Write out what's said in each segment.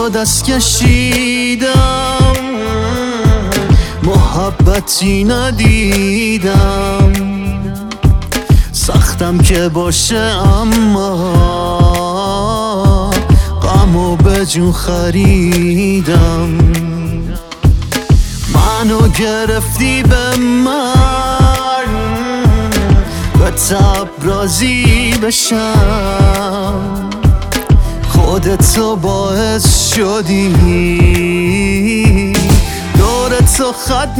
تو دست کشیدم، محبتی ندیدم. سختم که باشه اما غمو به جون خریدم. منو گرفتی به من، به تب راضی بشم. خودتو باعث شدی دور تو خط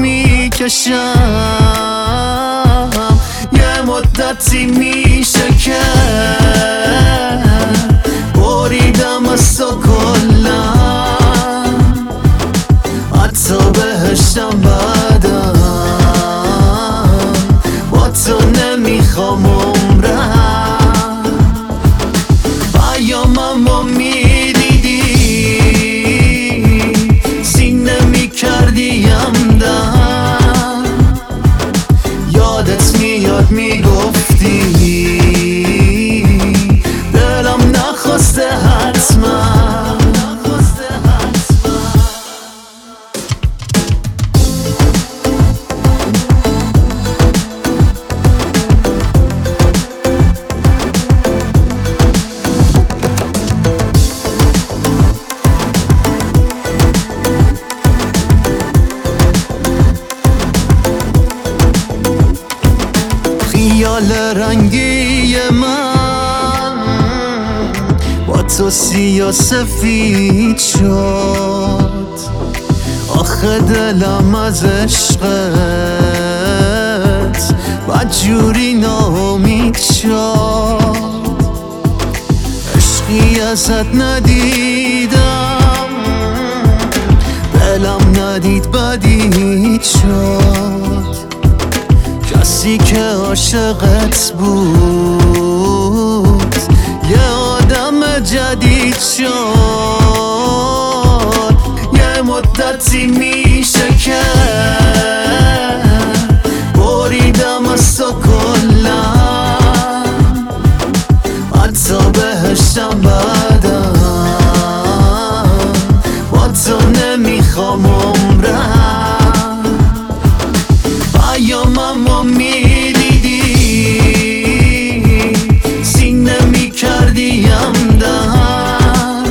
میکشم. یه مدتی میشه که بریدم از تو کلا، حتی بهشتم بدم. با تو نمیخوام عمرم، پیاممو میدیدی سینه میکردیم دم. یادت میاد میگفتی دلم نخواسته حتما. خیال رنگی من با تو سیاه سفید شد. آخه دلم از عشقت بدجوری ناامید شد. عشقی ازت ندیدم، دلم ندید بدید شد. کسی که عاشقت بود یه آدم جدید شد. یه مدتی میشه که بریدم از تو کلا، حتی بهشتم بدم. با تو نمیخوام عمرم، پیاممو میدیدی سینه میکردیم دم.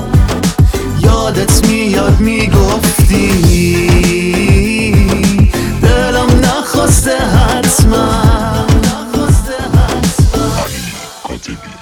یادت میاد میگفتی دلم نخواسته حتما.